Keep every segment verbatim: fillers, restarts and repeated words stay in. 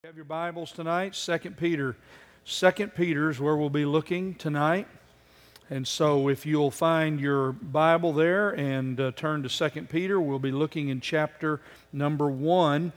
You have your Bibles tonight, Second Peter. Second Peter is where we'll be looking tonight. And so if you'll find your Bible there and uh, turn to Second Peter, we'll be looking in chapter number one.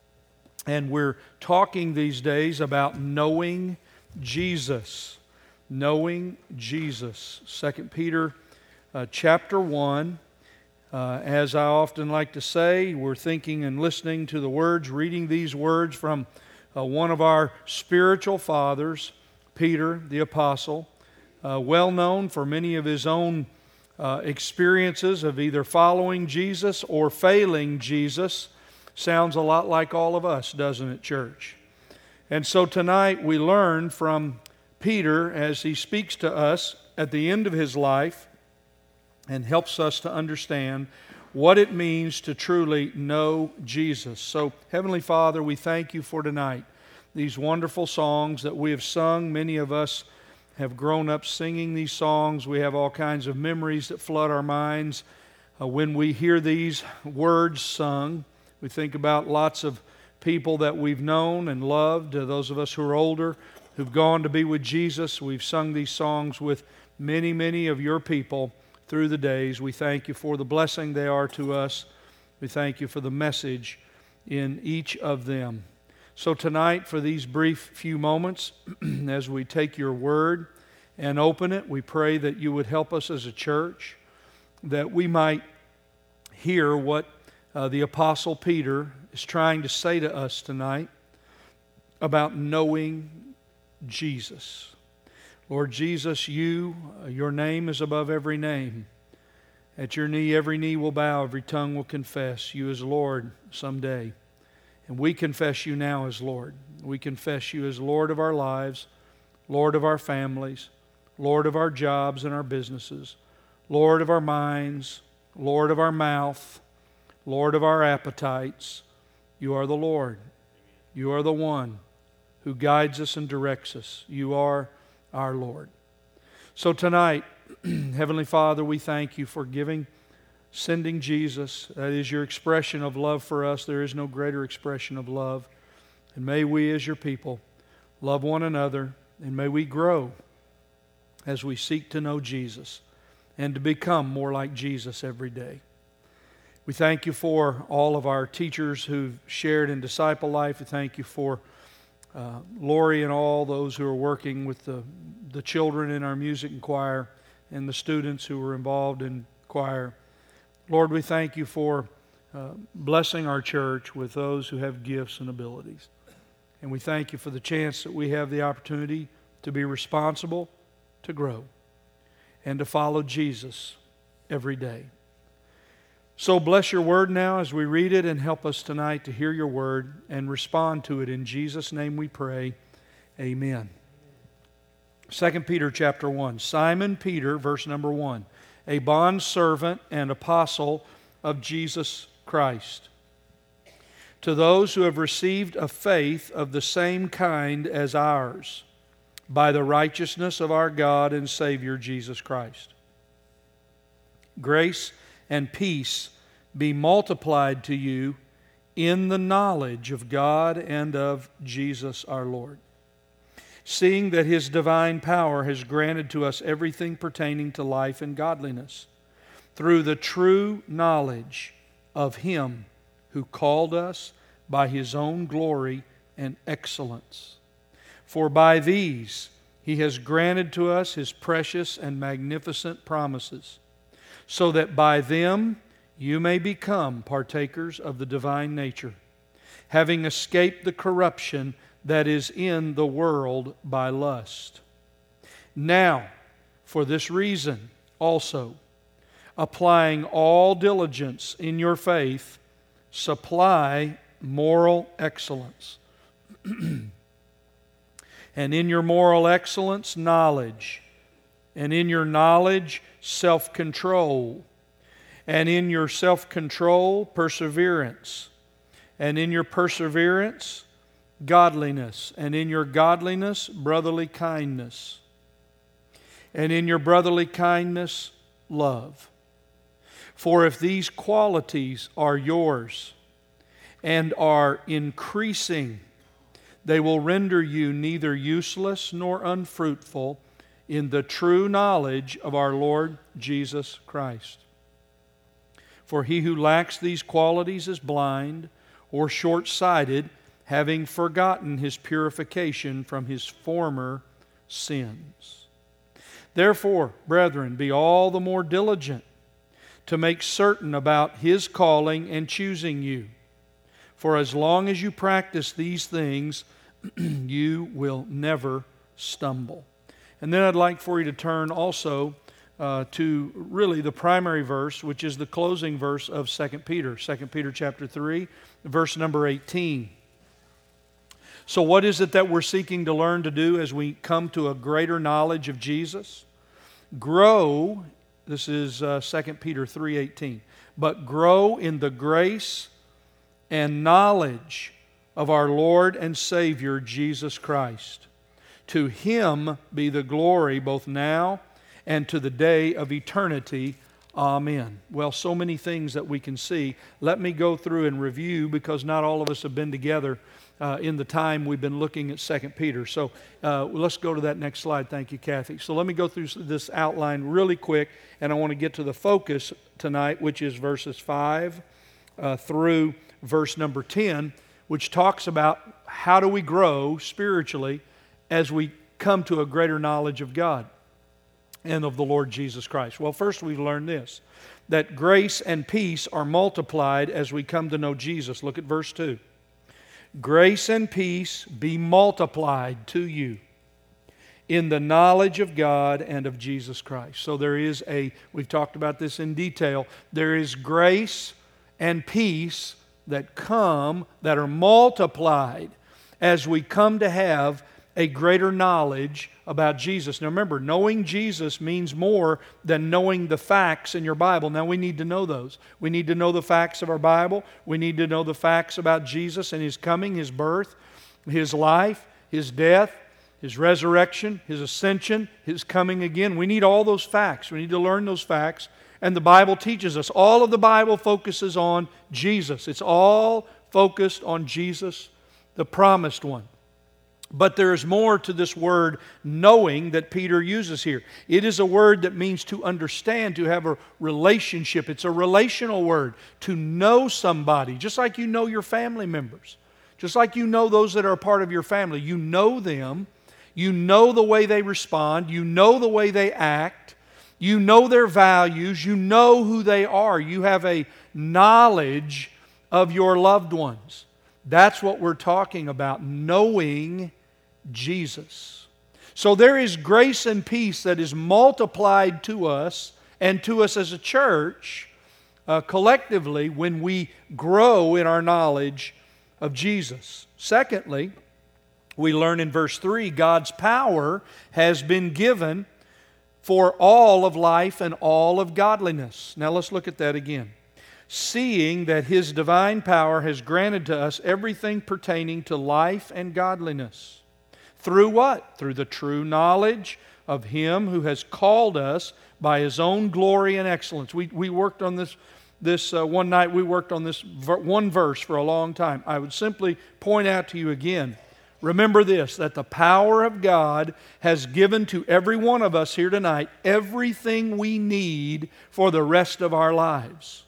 And we're talking these days about knowing Jesus. Knowing Jesus. Second Peter uh, chapter one. Uh, as I often like to say, we're thinking and listening to the words, reading these words from Uh, one of our spiritual fathers, Peter the Apostle, uh, well known for many of his own uh, experiences of either following Jesus or failing Jesus. Sounds a lot like all of us, doesn't it, church? And so tonight we learn from Peter as he speaks to us at the end of his life and helps us to understand what it means to truly know Jesus. So, Heavenly Father, we thank you for tonight. These wonderful songs that we have sung, many of us have grown up singing these songs. We have all kinds of memories that flood our minds. Uh, when we hear these words sung, we think about lots of people that we've known and loved. Uh, those of us who are older, who've gone to be with Jesus, we've sung these songs with many, many of your people through the days. We thank you for the blessing they are to us. We thank you for the message in each of them. So tonight, for these brief few moments, as we take your word and open it, we pray that you would help us as a church, that we might hear what uh, the Apostle Peter is trying to say to us tonight about knowing Jesus. Lord Jesus, you, uh, your name is above every name. At your knee, every knee will bow, every tongue will confess you as Lord someday. And we confess you now as Lord. We confess you as Lord of our lives, Lord of our families, Lord of our jobs and our businesses, Lord of our minds, Lord of our mouth, Lord of our appetites. You are the Lord. You are the one who guides us and directs us. You are our Lord. So tonight, Heavenly Father, we thank you for giving, sending Jesus. That is your expression of love for us. There is no greater expression of love. And may we as your people love one another, and may we grow as we seek to know Jesus and to become more like Jesus every day. We thank you for all of our teachers who've shared in disciple life. We thank you for Uh, Lori and all those who are working with the, the children in our music and choir and the students who were involved in choir. Lord, we thank you for uh, blessing our church with those who have gifts and abilities. And we thank you for the chance that we have the opportunity to be responsible, to grow, and to follow Jesus every day. So bless your word now as we read it, and help us tonight to hear your word and respond to it. In Jesus' name we pray. Amen. Second Peter chapter one. Simon Peter, verse number one, a bondservant and apostle of Jesus Christ, to those who have received a faith of the same kind as ours, by the righteousness of our God and Savior Jesus Christ. Grace and peace be multiplied to you in the knowledge of God and of Jesus our Lord, seeing that His divine power has granted to us everything pertaining to life and godliness, through the true knowledge of Him who called us by His own glory and excellence. For by these He has granted to us His precious and magnificent promises, so that by them you may become partakers of the divine nature, having escaped the corruption that is in the world by lust. Now, for this reason also, applying all diligence in your faith, supply moral excellence. And in your moral excellence, knowledge. And in your knowledge, self-control. And in your self-control, perseverance. And in your perseverance, godliness. And in your godliness, brotherly kindness. And in your brotherly kindness, love. For if these qualities are yours and are increasing, they will render you neither useless nor unfruitful in the true knowledge of our Lord Jesus Christ. For he who lacks these qualities is blind or short-sighted, having forgotten his purification from his former sins. Therefore, brethren, be all the more diligent to make certain about his calling and choosing you. For as long as you practice these things, you will never stumble. And then I'd like for you to turn also uh, to really the primary verse, which is the closing verse of Second Peter. Second Peter chapter three, verse number eighteen. So what is it that we're seeking to learn to do as we come to a greater knowledge of Jesus? Grow, this is uh, Second Peter three eighteen, but grow in the grace and knowledge of our Lord and Savior Jesus Christ. To Him be the glory both now and to the day of eternity. Amen. Well, so many things that we can see. Let me go through and review, because not all of us have been together uh, in the time we've been looking at Second Peter. So uh, let's go to that next slide. Thank you, Kathy. So let me go through this outline really quick, and I want to get to the focus tonight, which is verses five uh, through verse number ten, which talks about how do we grow spiritually as we come to a greater knowledge of God and of the Lord Jesus Christ. Well, first we've learned this, that grace and peace are multiplied as we come to know Jesus. Look at verse two. Grace and peace be multiplied to you in the knowledge of God and of Jesus Christ. So there is a, we've talked about this in detail, there is grace and peace that come, that are multiplied as we come to have a greater knowledge about Jesus. Now remember, knowing Jesus means more than knowing the facts in your Bible. Now we need to know those. We need to know the facts of our Bible. We need to know the facts about Jesus and His coming, His birth, His life, His death, His resurrection, His ascension, His coming again. We need all those facts. We need to learn those facts. And the Bible teaches us. All of the Bible focuses on Jesus. It's all focused on Jesus, the promised one. But there is more to this word knowing that Peter uses here. It is a word that means to understand, to have a relationship. It's a relational word, to know somebody, just like you know your family members. Just like you know those that are a part of your family. You know them. You know the way they respond. You know the way they act. You know their values. You know who they are. You have a knowledge of your loved ones. That's what we're talking about, knowing Jesus. So there is grace and peace that is multiplied to us and to us as a church uh, collectively when we grow in our knowledge of Jesus. Secondly, we learn in verse three, God's power has been given for all of life and all of godliness. Now let's look at that again. Seeing that His divine power has granted to us everything pertaining to life and godliness. Through what? Through the true knowledge of Him who has called us by His own glory and excellence. We, we worked on this, this uh, one night, we worked on this ver- one verse for a long time. I would simply point out to you again, remember this, that the power of God has given to every one of us here tonight everything we need for the rest of our lives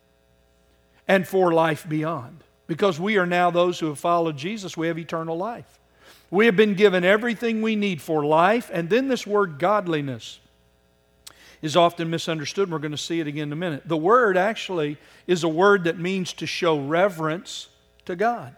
and for life beyond. Because we are now those who have followed Jesus, we have eternal life. We have been given everything we need for life, and then this word godliness is often misunderstood, and we're going to see it again in a minute. The word actually is a word that means to show reverence to God.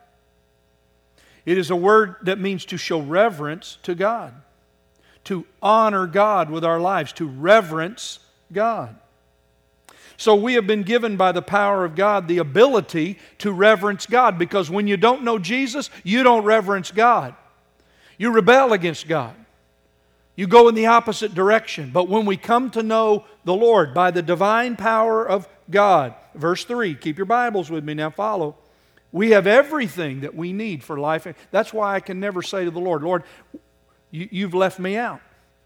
It is a word that means to show reverence to God, to honor God with our lives, to reverence God. So we have been given by the power of God the ability to reverence God, because when you don't know Jesus, you don't reverence God. You rebel against God. You go in the opposite direction. But when we come to know the Lord by the divine power of God, verse three, keep your Bibles with me now, follow. We have everything that we need for life. That's why I can never say to the Lord, Lord, you, you've left me out.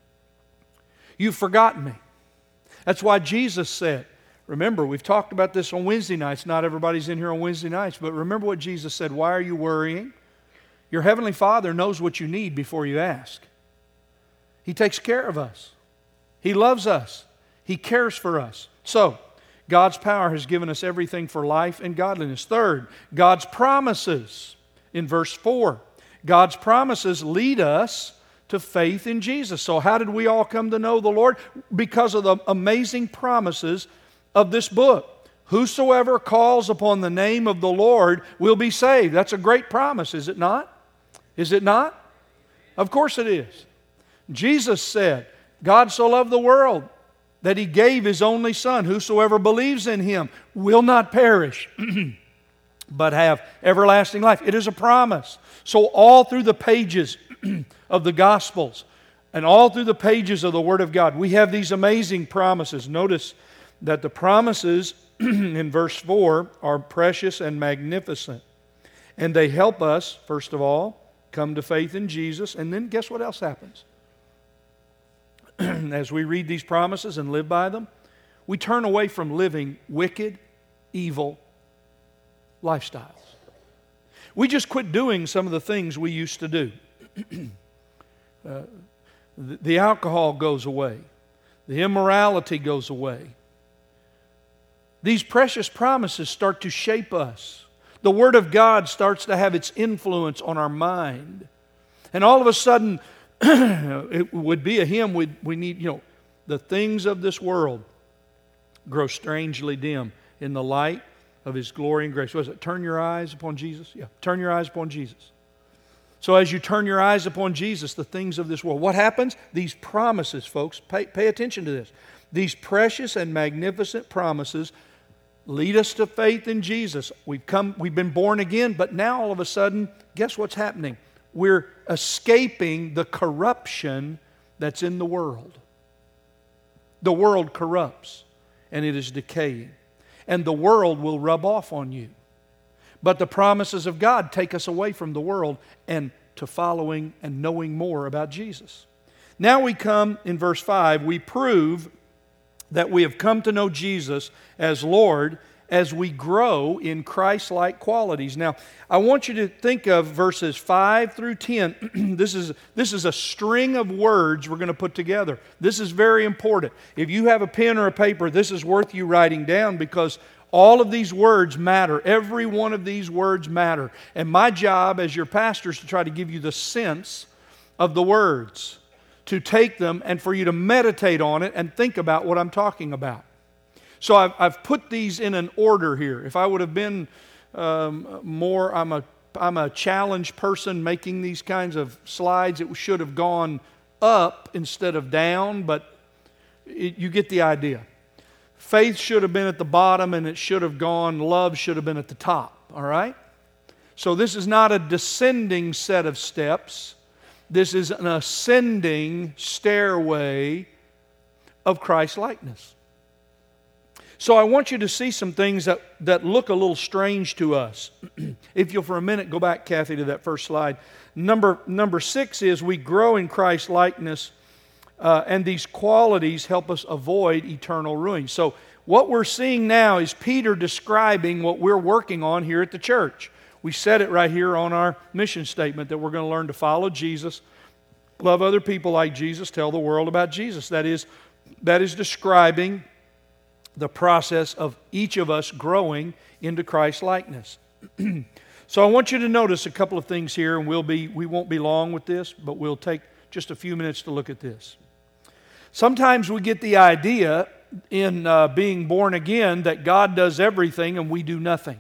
You've forgotten me. That's why Jesus said, remember, we've talked about this on Wednesday nights. Not everybody's in here on Wednesday nights, but remember what Jesus said, why are you worrying Your Heavenly Father knows what you need before you ask. He takes care of us. He loves us. He cares for us. So, God's power has given us everything for life and godliness. Third, God's promises. In verse four, God's promises lead us to faith in Jesus. So how did we all come to know the Lord? Because of the amazing promises of this book. Whosoever calls upon the name of the Lord will be saved. That's a great promise, is it not? Is it not? Of course it is. Jesus said, God so loved the world that He gave His only Son. Whosoever believes in Him will not perish, but have everlasting life. It is a promise. So all through the pages of the Gospels and all through the pages of the Word of God, we have these amazing promises. Notice that the promises in verse four are precious and magnificent. And they help us, first of all, come to faith in Jesus. And then guess what else happens? As we read these promises and live by them, we turn away from living wicked, evil lifestyles. We just quit doing some of the things we used to do. uh, the, the alcohol goes away. The immorality goes away. These precious promises start to shape us. The Word of God starts to have its influence on our mind. And all of a sudden, it would be a hymn we we need, you know, the things of this world grow strangely dim in the light of His glory and grace. What is it? Turn your eyes upon Jesus? Yeah, turn your eyes upon Jesus. So as you turn your eyes upon Jesus, the things of this world, what happens? These promises, folks, pay, pay attention to this. These precious and magnificent promises lead us to faith in Jesus. We've come, we've been born again, but now all of a sudden, guess what's happening? We're escaping the corruption that's in the world. The world corrupts, and it is decaying. And the world will rub off on you. But the promises of God take us away from the world and to following and knowing more about Jesus. Now we come in verse five, we prove that we have come to know Jesus as Lord as we grow in Christ-like qualities. Now, I want you to think of verses five through ten. This is, this is a string of words we're going to put together. This is very important. If you have a pen or a paper, this is worth you writing down because all of these words matter. Every one of these words matter. And my job as your pastor is to try to give you the sense of the words, to take them and for you to meditate on it and think about what I'm talking about. So I've, I've put these in an order here. If I would have been um, more, I'm a, I'm a challenge person making these kinds of slides, it should have gone up instead of down, but it, you get the idea. Faith should have been at the bottom and it should have gone, love should have been at the top, all right? So this is not a descending set of steps. This is an ascending stairway of Christ-likeness. So I want you to see some things that, that look a little strange to us. If you'll for a minute go back, Kathy, to that first slide. Number, number six is we grow in Christ-likeness, uh, and these qualities help us avoid eternal ruin. So what we're seeing now is Peter describing what we're working on here at the church. We said it right here on our mission statement that we're going to learn to follow Jesus, love other people like Jesus, tell the world about Jesus. That is, that is describing the process of each of us growing into Christ-likeness. So I want you to notice a couple of things here, and we'll be, we won't be long with this, but we'll take just a few minutes to look at this. Sometimes we get the idea in uh, being born again that God does everything and we do nothing.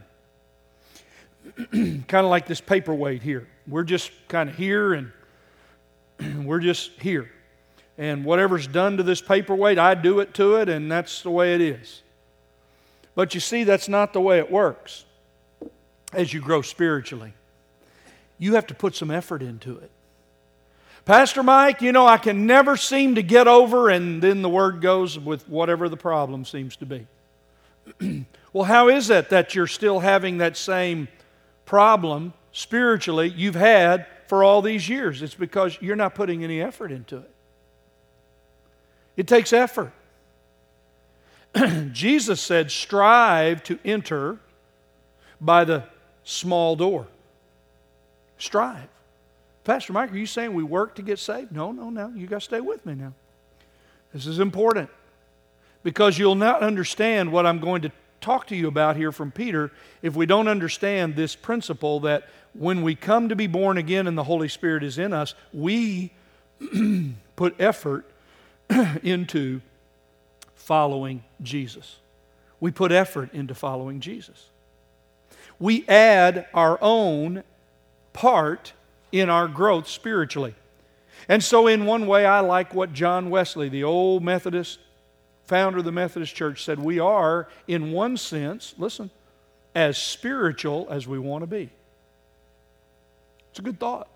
Kind of like this paperweight here. We're just kind of here and we're just here. And whatever's done to this paperweight, I do it to it, and that's the way it is. But you see, that's not the way it works as you grow spiritually. You have to put some effort into it. Pastor Mike, you know, I can never seem to get over, and then the word goes with whatever the problem seems to be. Well, how is it that you're still having that same problem spiritually you've had for all these years? It's because you're not putting any effort into it. It takes effort. Jesus said, strive to enter by the small door. Strive. Pastor Mike, are you saying we work to get saved? No, no, no. You got to stay with me now. This is important because you'll not understand what I'm going to talk to you about here from Peter if we don't understand this principle that when we come to be born again and the Holy Spirit is in us, we put effort into following Jesus. We put effort into following Jesus. We add our own part in our growth spiritually. And so in one way, I like what John Wesley, the old Methodist founder of the Methodist Church, said. We are, in one sense, listen, as spiritual as we want to be. It's a good thought.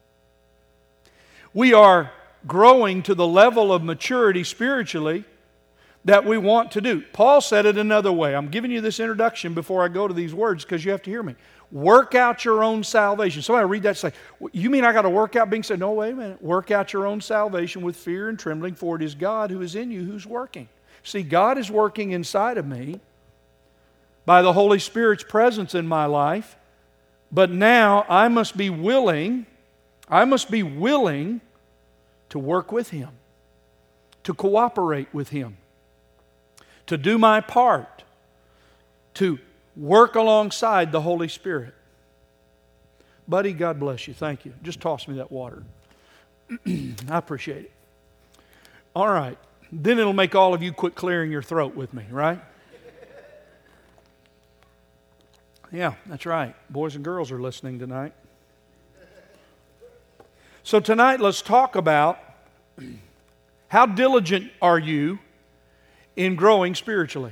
We are growing to the level of maturity spiritually that we want to do. Paul said it another way. I'm giving you this introduction before I go to these words because you have to hear me. Work out your own salvation. Somebody read that and say, you mean I got to work out being saved? No, wait a minute. Work out your own salvation with fear and trembling, for it is God who is in you who's working. See, God is working inside of me by the Holy Spirit's presence in my life, but now I must be willing, I must be willing to work with Him, to cooperate with Him, to do my part, to work alongside the Holy Spirit. Buddy, God bless you. Thank you. Just toss me that water. I appreciate it. All right. Then it'll make all of you quit clearing your throat with me, right? Yeah, that's right. Boys and girls are listening tonight. So tonight, let's talk about how diligent are you in growing spiritually.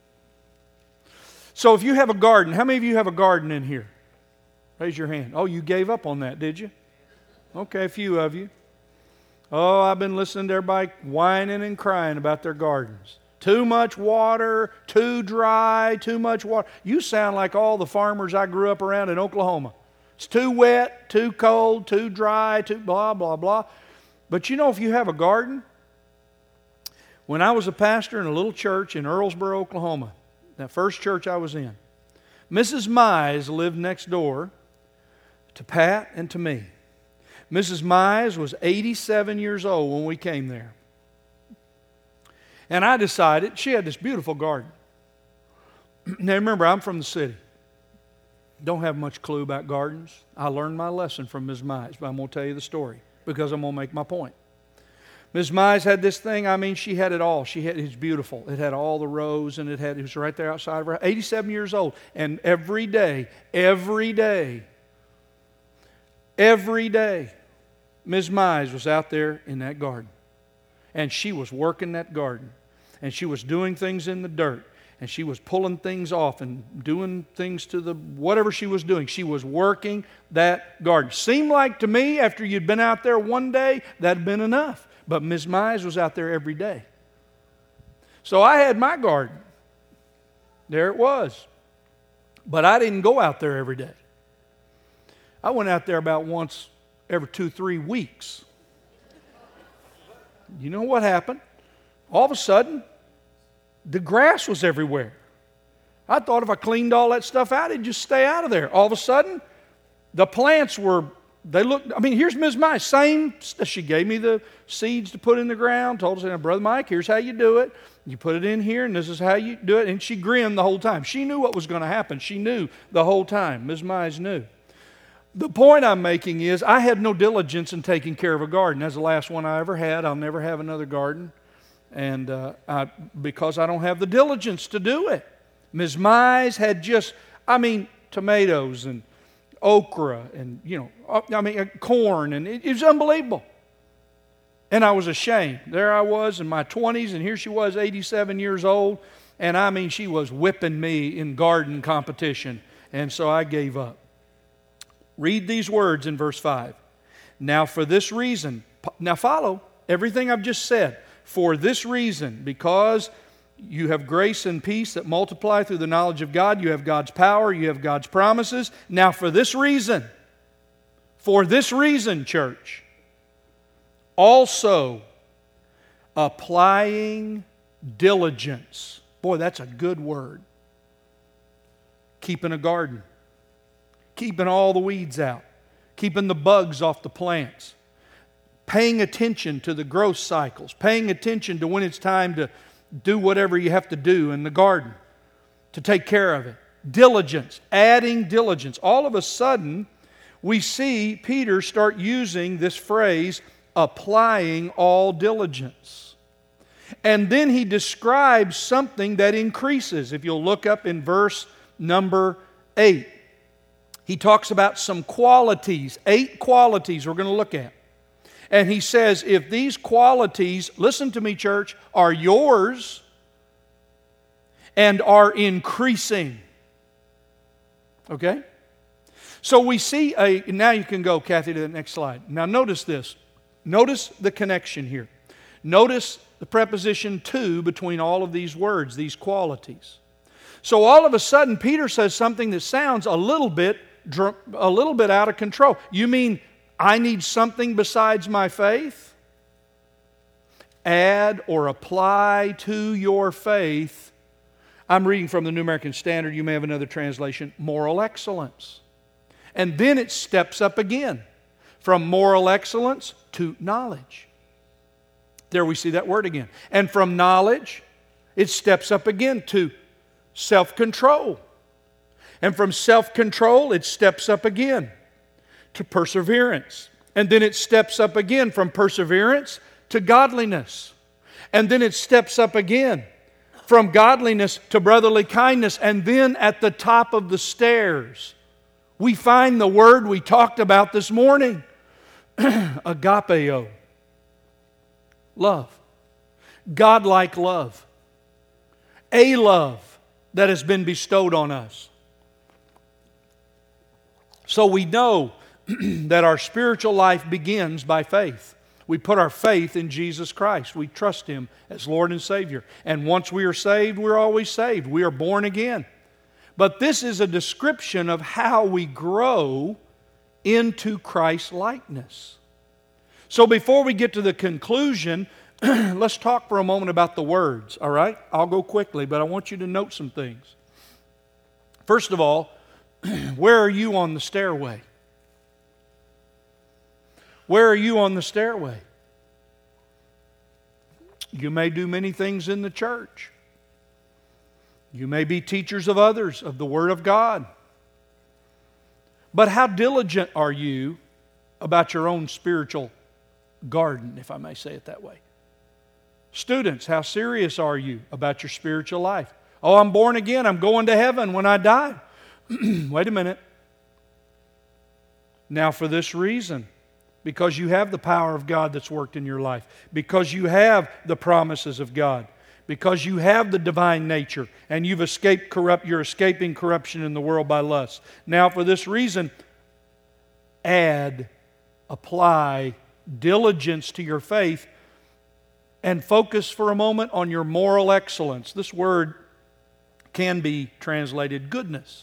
So if you have a garden, how many of you have a garden in here? Raise your hand. Oh, you gave up on that, did you? Okay, a few of you. Oh, I've been listening to everybody whining and crying about their gardens. Too much water, too dry, too much water. You sound like all the farmers I grew up around in Oklahoma. It's too wet, too cold, too dry, too blah, blah, blah. But you know, if you have a garden, when I was a pastor in a little church in Earlsboro, Oklahoma, that first church I was in, Missus Mize lived next door to Pat and to me. Missus Mize was eighty-seven years old when we came there. And I decided, she had this beautiful garden. Now remember, I'm from the city. Don't have much clue about gardens. I learned my lesson from Miz Mize, but I'm going to tell you the story because I'm going to make my point. Miz Mize had this thing, I mean, she had it all. She had, it was beautiful. It had all the rows, and it had, it was right there outside of her, eighty-seven years old. And every day, every day, every day, Miz Mize was out there in that garden. And she was working that garden. And she was doing things in the dirt. And she was pulling things off and doing things to the, whatever she was doing. She was working that garden. Seemed like to me, after you'd been out there one day, that'd been enough. But Miz Mize was out there every day. So I had my garden. There it was. But I didn't go out there every day. I went out there about once every two, three weeks. You know what happened? All of a sudden, the grass was everywhere. I thought if I cleaned all that stuff out, it'd just stay out of there. All of a sudden, the plants were, they looked, I mean, here's Miz Mize, same, she gave me the seeds to put in the ground, told us, Brother Mike, here's how you do it. You put it in here, and this is how you do it. And she grinned the whole time. She knew what was going to happen. She knew the whole time. Miz Mize knew. The point I'm making is I had no diligence in taking care of a garden. That's the last one I ever had. I'll never have another garden. And uh, I, because I don't have the diligence to do it. Miz Mize had just, I mean, tomatoes and okra and, you know, I mean, uh, corn, and it, it was unbelievable. And I was ashamed. There I was in my twenties, and here she was, eighty-seven years old. And I mean, she was whipping me in garden competition. And so I gave up. Read these words in verse five. Now for this reason, now follow everything I've just said. For this reason, because you have grace and peace that multiply through the knowledge of God, you have God's power, you have God's promises. Now for this reason, for this reason, church, also applying diligence. Boy, that's a good word. Keeping a garden. Keeping all the weeds out. keeping the bugs off the plants, paying attention to the growth cycles, paying attention to when it's time to do whatever you have to do in the garden to take care of it. Diligence, adding diligence. All of a sudden, we see Peter start using this phrase, applying all diligence. And then he describes something that increases. If you'll look up in verse number eight, he talks about some qualities, eight qualities we're going to look at. And he says, if these qualities, listen to me, church, are yours and are increasing. Okay? So we see a, now you can go, Kathy, to the next slide. Now notice this. Notice the connection here. Notice the preposition to between all of these words, these qualities. So all of a sudden, Peter says something that sounds a little bit, a little bit out of control. You mean I need something besides my faith? Add or apply to your faith. I'm reading from the New American Standard. You may have another translation. Moral excellence. And then it steps up again. From moral excellence to knowledge. There we see that word again. And from knowledge, it steps up again to self-control. And from self-control, it steps up again to perseverance. And then it steps up again from perseverance to godliness. And then it steps up again from godliness to brotherly kindness. And then at the top of the stairs, we find the word we talked about this morning. Agapeo. Love. God-like love. A love that has been bestowed on us. So we know that our spiritual life begins by faith. We put our faith in Jesus Christ. We trust Him as Lord and Savior. And once we are saved, we're always saved. We are born again. But this is a description of how we grow into Christ's likeness. So before we get to the conclusion, let's talk for a moment about the words, all right? I'll go quickly, but I want you to note some things. First of all, where are you on the stairway? Where are you on the stairway? You may do many things in the church. You may be teachers of others, of the Word of God. But how diligent are you about your own spiritual garden, if I may say it that way? Students, how serious are you about your spiritual life? Oh, I'm born again. I'm going to heaven when I die. Wait a minute. Now, for this reason, because you have the power of God that's worked in your life, because you have the promises of God, because you have the divine nature, and you've escaped corrupt, you're escaping corruption in the world by lust. Now, for this reason, add, apply diligence to your faith, and focus for a moment on your moral excellence. This word can be translated goodness.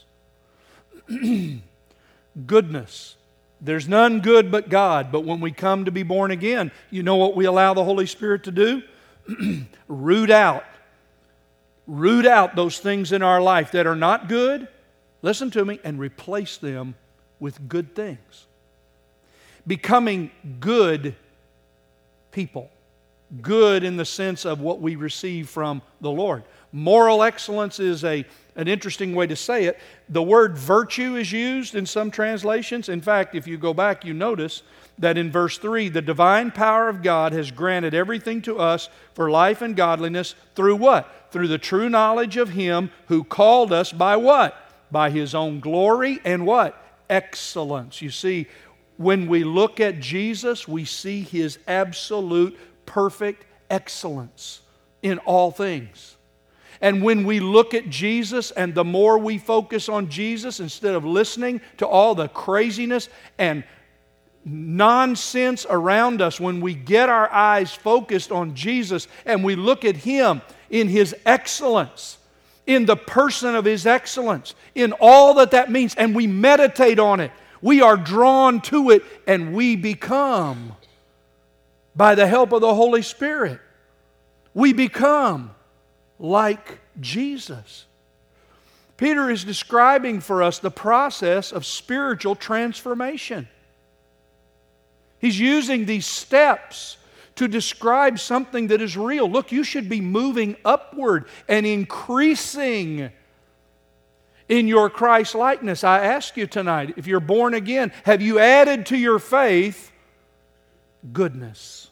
Goodness. There's none good but God. But when we come to be born again, you know what we allow the Holy Spirit to do? Root out. Root out those things in our life that are not good, listen to me, and replace them with good things. Becoming good people. Good in the sense of what we receive from the Lord. Moral excellence is a, an interesting way to say it. The word virtue is used in some translations. In fact, if you go back, you notice that in verse three, the divine power of God has granted everything to us for life and godliness through what? Through the true knowledge of Him who called us by what? By His own glory and what? Excellence. You see, when we look at Jesus, we see His absolute perfect excellence in all things. And when we look at Jesus, and the more we focus on Jesus instead of listening to all the craziness and nonsense around us, when we get our eyes focused on Jesus and we look at Him in His excellence, in the person of His excellence, in all that that means, and we meditate on it, we are drawn to it, and we become, by the help of the Holy Spirit, we become like Jesus. Peter is describing for us the process of spiritual transformation. He's using these steps to describe something that is real. Look, you should be moving upward and increasing in your Christ likeness. I ask you tonight, if you're born again, have you added to your faith goodness?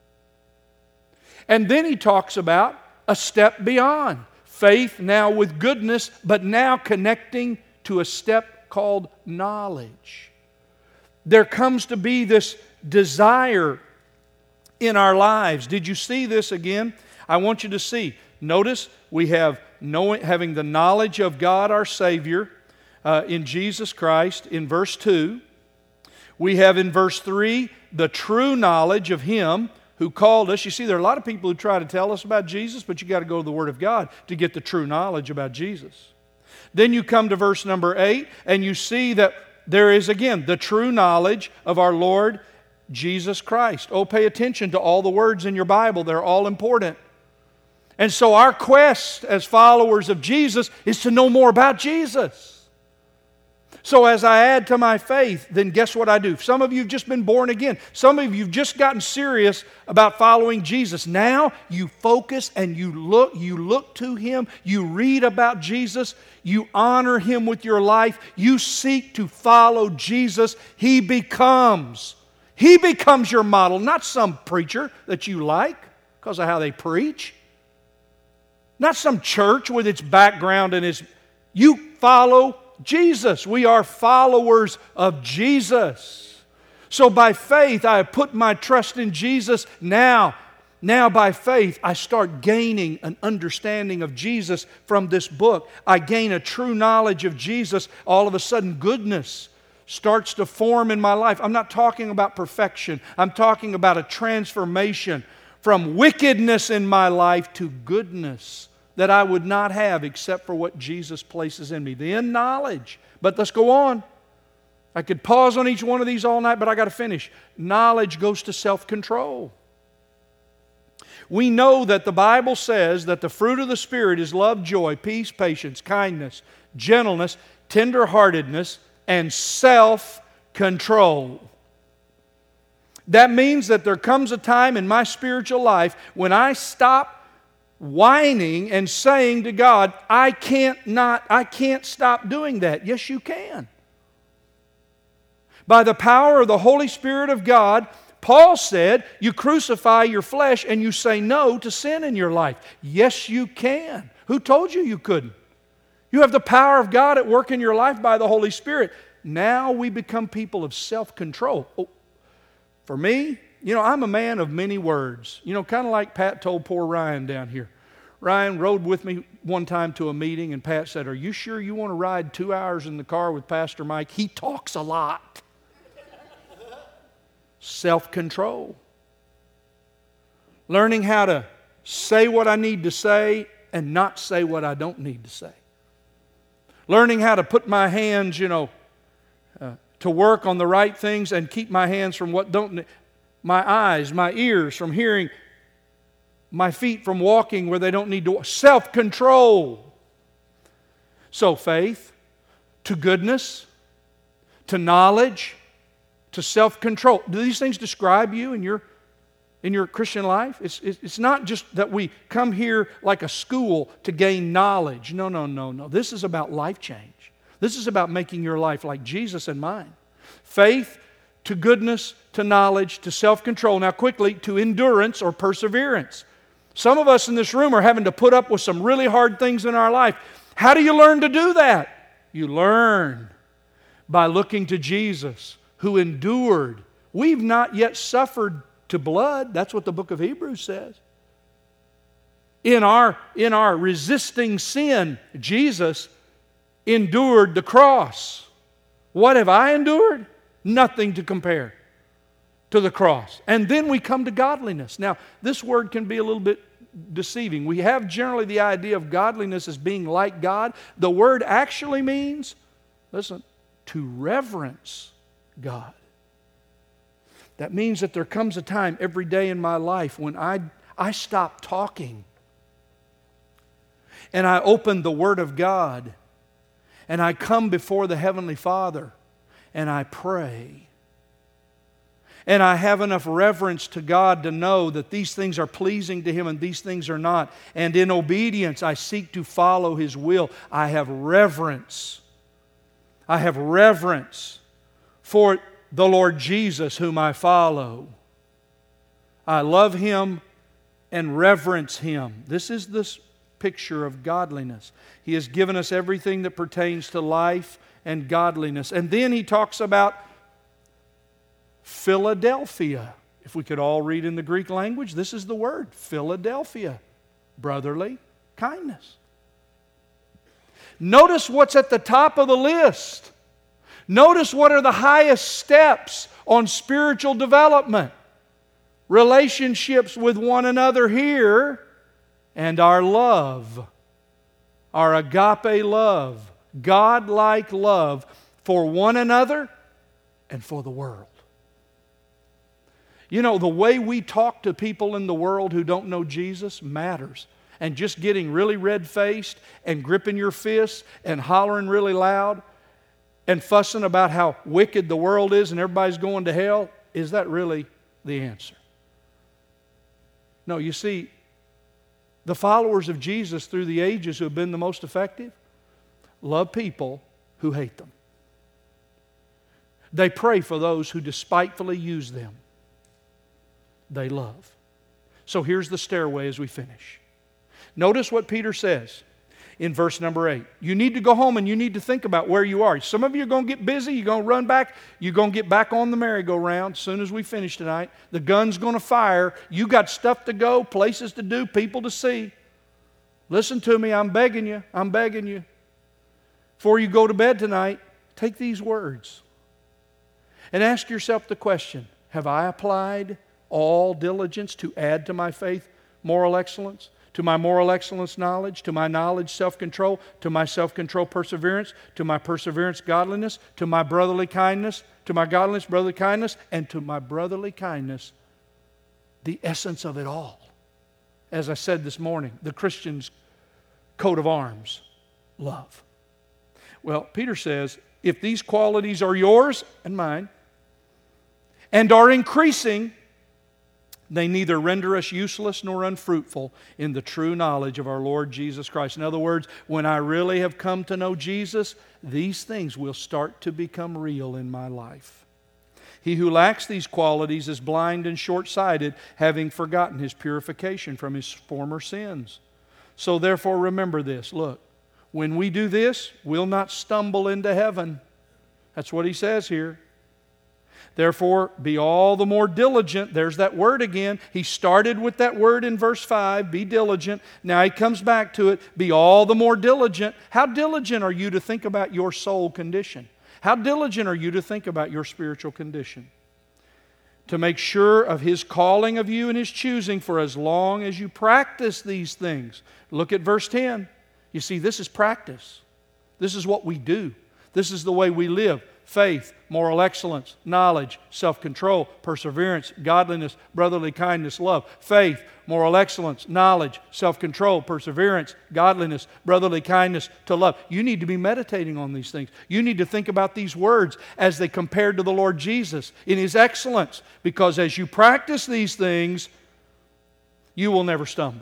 And then he talks about a step beyond. Faith now with goodness, but now connecting to a step called knowledge. There comes to be this desire in our lives. Did you see this again? I want you to see. Notice we have knowing, having the knowledge of God our Savior uh, in Jesus Christ in verse two. We have in verse three the true knowledge of Him who called us. You see, there are a lot of people who try to tell us about Jesus, but you got to go to the Word of God to get the true knowledge about Jesus. Then you come to verse number eight, and you see that there is again the true knowledge of our Lord Jesus Christ. Oh, pay attention to all the words in your Bible. They're all important. And so our quest as followers of Jesus is to know more about Jesus. So as I add to my faith, then guess what I do? Some of you have just been born again. Some of you have just gotten serious about following Jesus. Now you focus and you look, you look to Him, you read about Jesus, you honor Him with your life, you seek to follow Jesus. He becomes, He becomes your model, not some preacher that you like because of how they preach. Not some church with its background and its... You follow Jesus. We are followers of Jesus. So by faith, I have put my trust in Jesus. Now, now by faith, I start gaining an understanding of Jesus from this book. I gain a true knowledge of Jesus. All of a sudden, goodness starts to form in my life. I'm not talking about perfection. I'm talking about a transformation from wickedness in my life to goodness that I would not have except for what Jesus places in me. Then knowledge. But let's go on. I could pause on each one of these all night, but I got to finish. Knowledge goes to self-control. We know that the Bible says that the fruit of the Spirit is love, joy, peace, patience, kindness, gentleness, tenderheartedness, and self-control. That means that there comes a time in my spiritual life when I stop whining and saying to God, I can't not, I can't stop doing that. Yes, you can. By the power of the Holy Spirit of God, Paul said, you crucify your flesh and you say no to sin in your life. Yes, you can. Who told you you couldn't? You have the power of God at work in your life by the Holy Spirit. Now we become people of self-control. Oh, for me, you know, I'm a man of many words. You know, kind of like Pat told poor Ryan down here. Ryan rode with me one time to a meeting, and Pat said, are you sure you want to ride two hours in the car with Pastor Mike? He talks a lot. Self-control. Learning how to say what I need to say and not say what I don't need to say. Learning how to put my hands, you know, uh, to work on the right things and keep my hands from what don't... My eyes, my ears from hearing, my feet from walking where they don't need to walk. Self-control. So faith to goodness, to knowledge, to self-control. Do these things describe you in your, in your Christian life? It's, it's not just that we come here like a school to gain knowledge. No, no, no, no. This is about life change. This is about making your life like Jesus and mine. Faith to goodness, to knowledge, to self-control. Now quickly, to endurance or perseverance. Some of us in this room are having to put up with some really hard things in our life. How do you learn to do that? You learn by looking to Jesus, who endured. We've not yet suffered to blood. That's what the book of Hebrews says. In our, in our resisting sin, Jesus endured the cross. What have I endured? Nothing to compare to the cross. And then we come to godliness. Now, this word can be a little bit deceiving. We have generally the idea of godliness as being like God. The word actually means, listen, to reverence God. That means that there comes a time every day in my life when I, I stop talking and I open the Word of God and I come before the Heavenly Father and I pray. And I have enough reverence to God to know that these things are pleasing to Him and these things are not. And in obedience, I seek to follow His will. I have reverence. I have reverence for the Lord Jesus whom I follow. I love Him and reverence Him. This is this picture of godliness. He has given us everything that pertains to life and godliness. And then He talks about Philadelphia. If we could all read in the Greek language, this is the word, Philadelphia. Brotherly kindness. Notice what's at the top of the list. Notice what are the highest steps on spiritual development. Relationships with one another here, and our love, our agape love, God-like love for one another and for the world. You know, the way we talk to people in the world who don't know Jesus matters. And just getting really red-faced and gripping your fists and hollering really loud and fussing about how wicked the world is and everybody's going to hell, is that really the answer? No, you see, the followers of Jesus through the ages who have been the most effective love people who hate them. They pray for those who despitefully use them. They love. So here's the stairway as we finish. Notice what Peter says in verse number eight. You need to go home and you need to think about where you are. Some of you are going to get busy. You're going to run back. You're going to get back on the merry-go-round as soon as we finish tonight. The gun's going to fire. You got stuff to go, places to do, people to see. Listen to me. I'm begging you. I'm begging you. Before you go to bed tonight, take these words and ask yourself the question, have I applied all diligence to add to my faith moral excellence, to my moral excellence knowledge, to my knowledge self-control, to my self-control perseverance, to my perseverance godliness, to my brotherly kindness, to my godliness brotherly kindness, and to my brotherly kindness the essence of it all. As I said this morning, the Christian's coat of arms, love. Well, Peter says, if these qualities are yours and mine, and are increasing, they neither render us useless nor unfruitful in the true knowledge of our Lord Jesus Christ. In other words, when I really have come to know Jesus, these things will start to become real in my life. He who lacks these qualities is blind and short-sighted, having forgotten his purification from his former sins. So therefore remember this. Look, when we do this, we'll not stumble into heaven. That's what he says here. Therefore, be all the more diligent. There's that word again. He started with that word in verse five, be diligent. Now he comes back to it, be all the more diligent. How diligent are you to think about your soul condition? How diligent are you to think about your spiritual condition? To make sure of His calling of you and His choosing for as long as you practice these things. Look at verse ten. You see, this is practice. This is what we do. This is the way we live. Faith, moral excellence, knowledge, self-control, perseverance, godliness, brotherly kindness, love. Faith, moral excellence, knowledge, self-control, perseverance, godliness, brotherly kindness, to love. You need to be meditating on these things. You need to think about these words as they compared to the Lord Jesus in His excellence. Because as you practice these things, you will never stumble.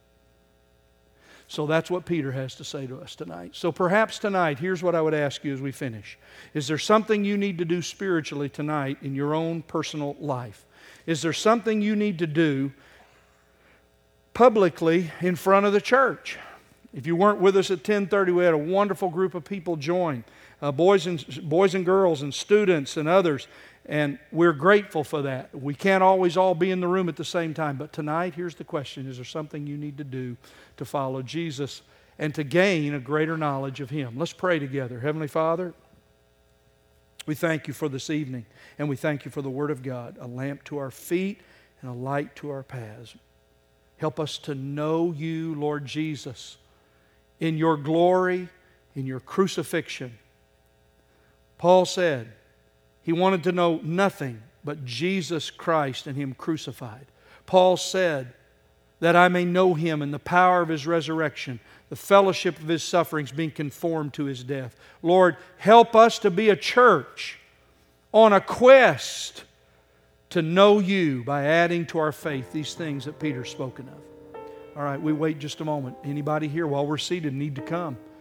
So that's what Peter has to say to us tonight. So perhaps tonight, here's what I would ask you as we finish. Is there something you need to do spiritually tonight in your own personal life? Is there something you need to do publicly in front of the church? If you weren't with us at ten thirty, we had a wonderful group of people join, uh, boys and boys and girls and students and others. And we're grateful for that. We can't always all be in the room at the same time. But tonight, here's the question. Is there something you need to do to follow Jesus and to gain a greater knowledge of Him? Let's pray together. Heavenly Father, we thank You for this evening. And we thank You for the Word of God, a lamp to our feet and a light to our paths. Help us to know You, Lord Jesus, in Your glory, in Your crucifixion. Paul said, he wanted to know nothing but Jesus Christ and Him crucified. Paul said that I may know Him in the power of His resurrection, the fellowship of His sufferings, being conformed to His death. Lord, help us to be a church on a quest to know you by adding to our faith these things that Peter's spoken of. All right, we wait just a moment. Anybody here while we're seated need to come?